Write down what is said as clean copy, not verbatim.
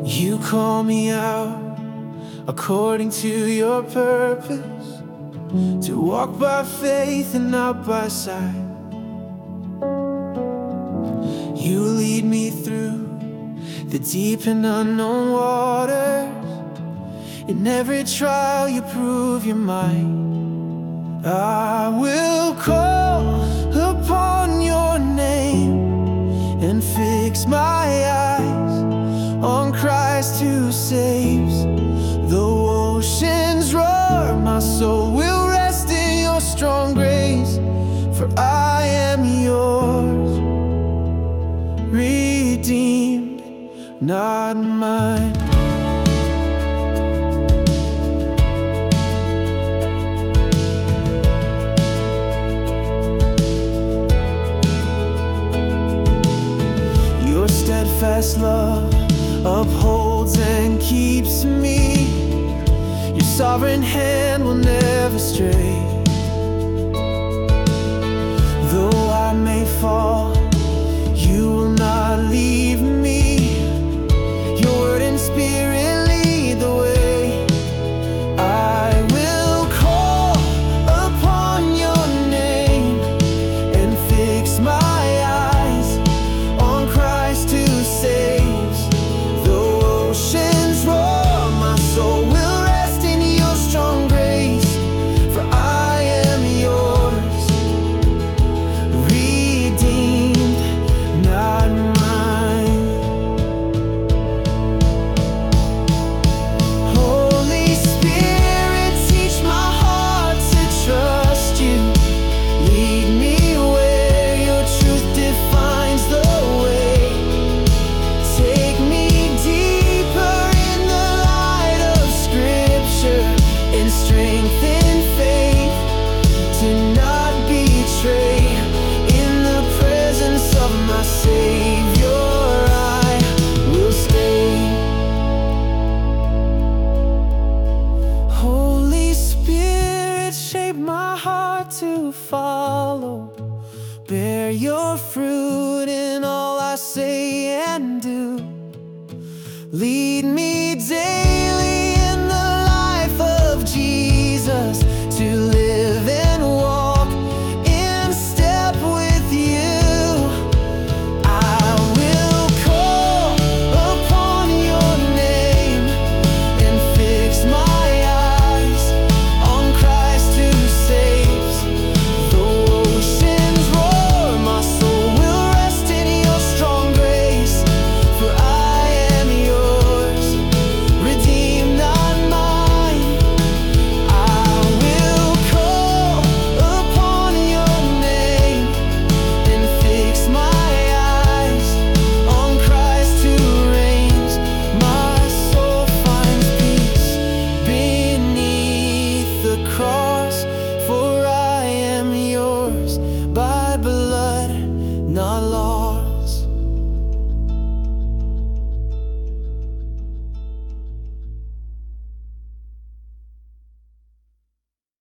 You call me out according to your purpose, to walk by faith and not by sight. You lead me through the deep and unknown waters. In every trial you prove your might. I will call upon your name and fix my eyes on Christ who saves. Though oceans roar, my soul will rest in your strong grace, for I am yours, redeemed, not mine. Your steadfast love upholds and keeps me. Your sovereign hand will never stray. Though I may fall, you will not leave me. Your word and spirit lead the way. I will call upon your name and fix my eyes on Christ who saves. Though oceans roar, my soul will rest in your strong grace, for I am yours, redeemed, not mine. Holy Spirit, teach my heart to trust you. Lead me where your truth defines the way. Take me deeper in the light of Scripture and strengthen faith to not betray. In the presence of my Savior I will stay. Holy Spirit, shape my heart to follow. Bear your fruit in all I say and do. Lead me daily